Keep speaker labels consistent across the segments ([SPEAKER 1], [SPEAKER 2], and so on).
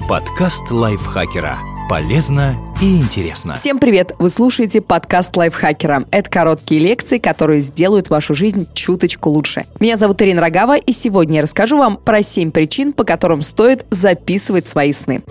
[SPEAKER 1] Подкаст лайфхакера. Полезно и интересно.
[SPEAKER 2] Всем привет! Вы слушаете подкаст лайфхакера. Это короткие лекции, которые сделают вашу жизнь чуточку лучше. Меня зовут Ирина Рогава, и сегодня я расскажу вам про 7 причин, по которым стоит записывать свои сны.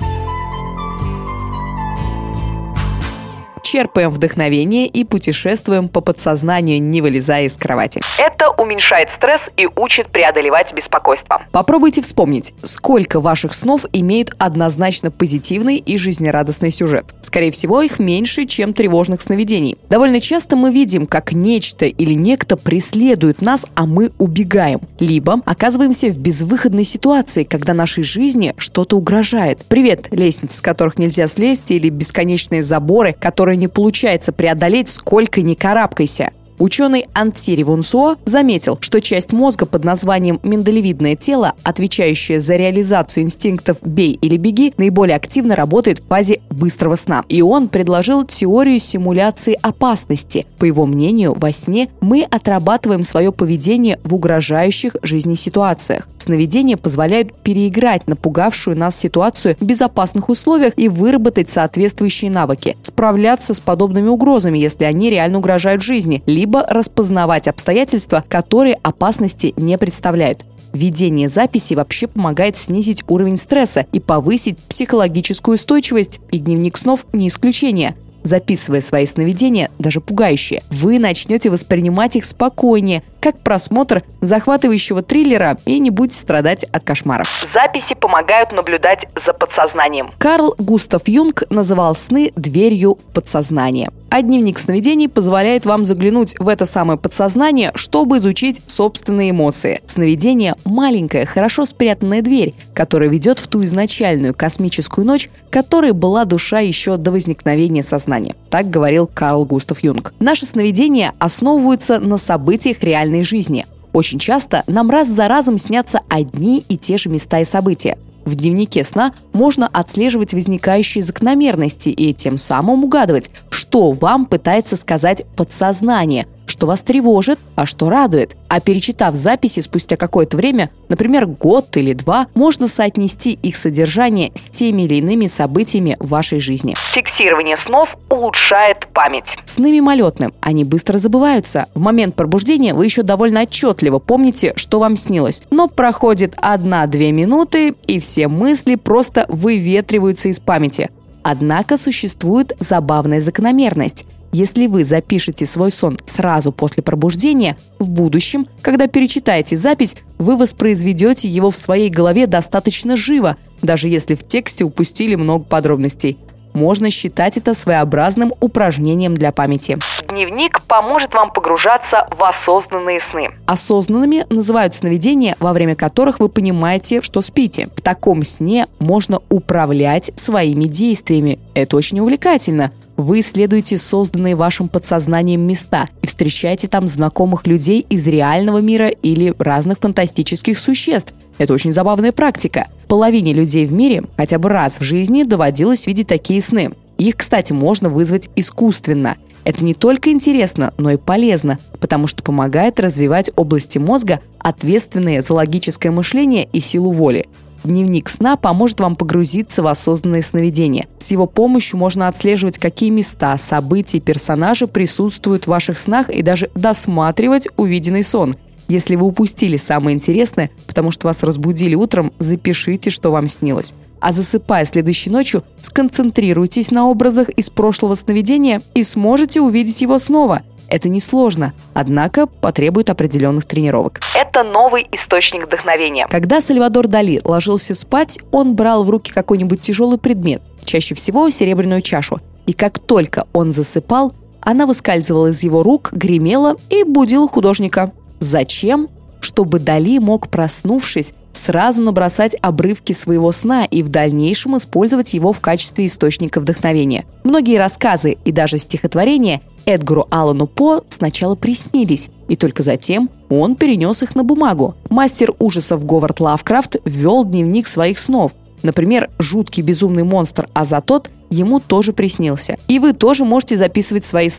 [SPEAKER 2] Черпаем вдохновение и путешествуем по подсознанию, не вылезая из кровати. Это уменьшает стресс и учит преодолевать беспокойство. Попробуйте вспомнить, сколько ваших снов имеют однозначно позитивный и жизнерадостный сюжет. Скорее всего, их меньше, чем тревожных сновидений. Довольно часто мы видим, как нечто или некто преследует нас, а мы убегаем. Либо оказываемся в безвыходной ситуации, когда нашей жизни что-то угрожает. Привет, лестницы, с которых нельзя слезть, или бесконечные заборы, которые не получается преодолеть, сколько ни карабкайся. Ученый Антири Вунсуо заметил, что часть мозга под названием миндалевидное тело, отвечающая за реализацию инстинктов «бей или беги», наиболее активно работает в фазе быстрого сна. И он предложил теорию симуляции опасности. По его мнению, во сне мы отрабатываем свое поведение в угрожающих жизни ситуациях. Сновидения позволяют переиграть напугавшую нас ситуацию в безопасных условиях и выработать соответствующие навыки, справляться с подобными угрозами, если они реально угрожают жизни, либо распознавать обстоятельства, которые опасности не представляют. Ведение записей вообще помогает снизить уровень стресса и повысить психологическую устойчивость, и дневник снов не исключение. Записывая свои сновидения, даже пугающие, вы начнете воспринимать их спокойнее, как просмотр захватывающего триллера, и не будете страдать от кошмаров. Записи помогают наблюдать за подсознанием. Карл Густав Юнг называл сны дверью в подсознание. А дневник сновидений позволяет вам заглянуть в это самое подсознание, чтобы изучить собственные эмоции. Сновидение – маленькая, хорошо спрятанная дверь, которая ведет в ту изначальную космическую ночь, которой была душа еще до возникновения сознания. Так говорил Карл Густав Юнг. Наши сновидения основываются на событиях реальной жизни. Очень часто нам раз за разом снятся одни и те же места и события. В дневнике сна можно отслеживать возникающие закономерности и тем самым угадывать, что вам пытается сказать подсознание, что вас тревожит, а что радует. А перечитав записи спустя какое-то время, например, год или 2, можно соотнести их содержание с теми или иными событиями в вашей жизни. Фиксирование снов улучшает память. Сны мимолетны, они быстро забываются. В момент пробуждения вы еще довольно отчетливо помните, что вам снилось. Но проходит 1-2 минуты, и все мысли просто выветриваются из памяти. Однако существует забавная закономерность. Если вы запишете свой сон сразу после пробуждения, в будущем, когда перечитаете запись, вы воспроизведете его в своей голове достаточно живо, даже если в тексте упустили много подробностей. Можно считать это своеобразным упражнением для памяти. Дневник поможет вам погружаться в осознанные сны. Осознанными называют сновидения, во время которых вы понимаете, что спите. В таком сне можно управлять своими действиями. Это очень увлекательно. Вы исследуете созданные вашим подсознанием места и встречаете там знакомых людей из реального мира или разных фантастических существ. Это очень забавная практика. Половине людей в мире хотя бы раз в жизни доводилось видеть такие сны. Их, кстати, можно вызвать искусственно. Это не только интересно, но и полезно, потому что помогает развивать области мозга, ответственные за логическое мышление и силу воли. Дневник сна поможет вам погрузиться в осознанные сновидения. С его помощью можно отслеживать, какие места, события и персонажи присутствуют в ваших снах, и даже досматривать увиденный сон. Если вы упустили самое интересное, потому что вас разбудили утром, запишите, что вам снилось. А засыпая следующей ночью, сконцентрируйтесь на образах из прошлого сновидения и сможете увидеть его снова. Это несложно, однако потребует определенных тренировок. Это новый источник вдохновения. Когда Сальвадор Дали ложился спать, он брал в руки какой-нибудь тяжелый предмет, чаще всего серебряную чашу. И как только он засыпал, она выскальзывала из его рук, гремела и будила художника. Зачем? Чтобы Дали мог, проснувшись, сразу набросать обрывки своего сна и в дальнейшем использовать его в качестве источника вдохновения. Многие рассказы и даже стихотворения Эдгару Аллану По сначала приснились, и только затем он перенес их на бумагу. Мастер ужасов Говард Лавкрафт вел дневник своих снов. Например, жуткий безумный монстр Азатот ему тоже приснился. И вы тоже можете записывать свои сны.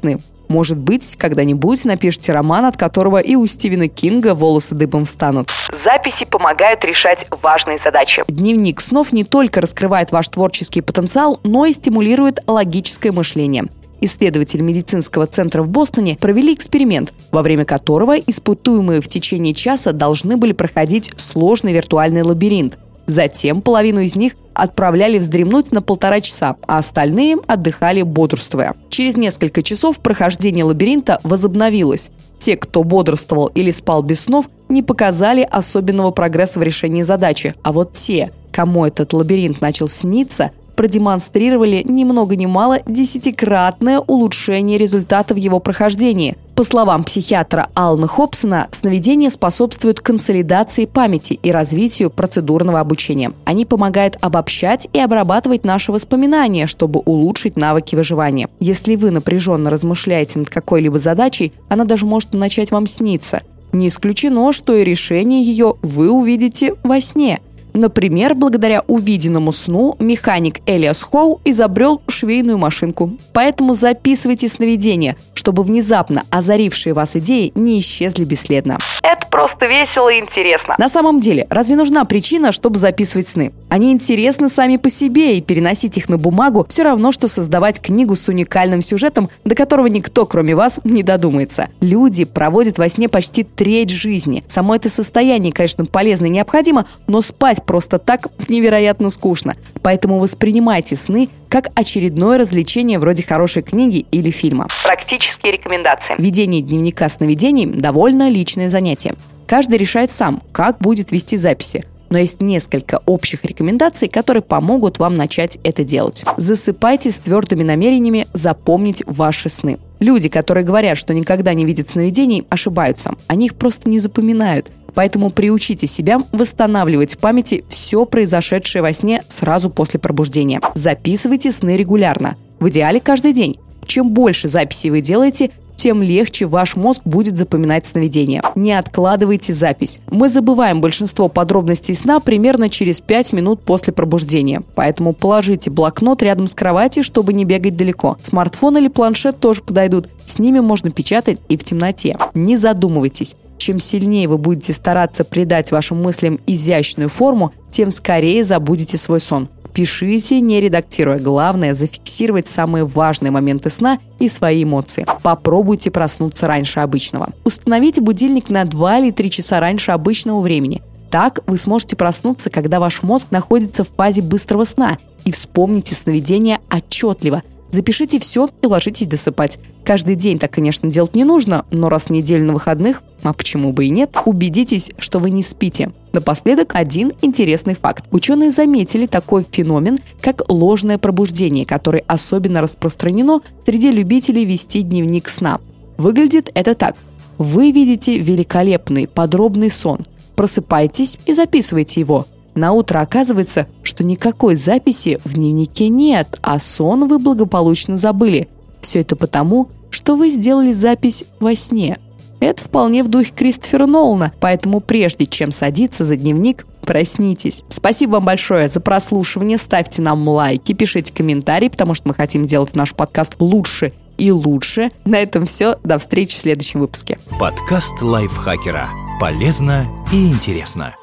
[SPEAKER 2] Может быть, когда-нибудь напишите роман, от которого и у Стивена Кинга волосы дыбом встанут. Записи помогают решать важные задачи. Дневник снов не только раскрывает ваш творческий потенциал, но и стимулирует логическое мышление. Исследователи медицинского центра в Бостоне провели эксперимент, во время которого испытуемые в течение часа должны были проходить сложный виртуальный лабиринт. Затем половину из них отправляли вздремнуть на 1,5 часа, а остальные отдыхали бодрствуя. Через несколько часов прохождение лабиринта возобновилось. Те, кто бодрствовал или спал без снов, не показали особенного прогресса в решении задачи, а вот те, кому этот лабиринт начал сниться, продемонстрировали ни много ни мало 10-кратное улучшение результатов его прохождения. По словам психиатра Алана Хобсона, сновидения способствуют консолидации памяти и развитию процедурного обучения. Они помогают обобщать и обрабатывать наши воспоминания, чтобы улучшить навыки выживания. Если вы напряженно размышляете над какой-либо задачей, она даже может начать вам сниться. Не исключено, что и решение ее вы увидите во сне. Например, благодаря увиденному сну механик Элиас Хоу изобрел швейную машинку. Поэтому записывайте сновидения, чтобы внезапно озарившие вас идеи не исчезли бесследно. Это просто весело и интересно. На самом деле, разве нужна причина, чтобы записывать сны? Они интересны сами по себе, и переносить их на бумагу все равно, что создавать книгу с уникальным сюжетом, до которого никто, кроме вас, не додумается. Люди проводят во сне почти треть жизни. Само это состояние, конечно, полезно и необходимо, но спать просто так невероятно скучно. Поэтому воспринимайте сны как очередное развлечение вроде хорошей книги или фильма. Практические рекомендации. Ведение дневника сновидений – довольно личное занятие. Каждый решает сам, как будет вести записи. Но есть несколько общих рекомендаций, которые помогут вам начать это делать. Засыпайте с твердыми намерениями запомнить ваши сны. Люди, которые говорят, что никогда не видят сновидений, ошибаются. Они их просто не запоминают. Поэтому приучите себя восстанавливать в памяти все произошедшее во сне сразу после пробуждения. Записывайте сны регулярно. В идеале каждый день. Чем больше записей вы делаете, тем легче ваш мозг будет запоминать сновидения. Не откладывайте запись. Мы забываем большинство подробностей сна примерно через 5 минут после пробуждения. Поэтому положите блокнот рядом с кроватью, чтобы не бегать далеко. Смартфон или планшет тоже подойдут. С ними можно печатать и в темноте. Не задумывайтесь. Чем сильнее вы будете стараться придать вашим мыслям изящную форму, тем скорее забудете свой сон. Пишите, не редактируя. Главное – зафиксировать самые важные моменты сна и свои эмоции. Попробуйте проснуться раньше обычного. Установите будильник на 2 или 3 часа раньше обычного времени. Так вы сможете проснуться, когда ваш мозг находится в фазе быстрого сна, и вспомните сновидения отчетливо. Запишите все и ложитесь досыпать. Каждый день так, конечно, делать не нужно, но раз в неделю на выходных, а почему бы и нет, убедитесь, что вы не спите. Напоследок один интересный факт. Ученые заметили такой феномен, как ложное пробуждение, которое особенно распространено среди любителей вести дневник сна. Выглядит это так. Вы видите великолепный, подробный сон. Просыпайтесь и записывайте его. Наутро оказывается, что никакой записи в дневнике нет, а сон вы благополучно забыли. Все это потому, что вы сделали запись во сне. Это вполне в духе Кристофера Нолана, поэтому прежде чем садиться за дневник, проснитесь. Спасибо вам большое за прослушивание, ставьте нам лайки, пишите комментарии, потому что мы хотим делать наш подкаст лучше и лучше. На этом все, до встречи в следующем выпуске.
[SPEAKER 1] Подкаст лайфхакера. Полезно и интересно.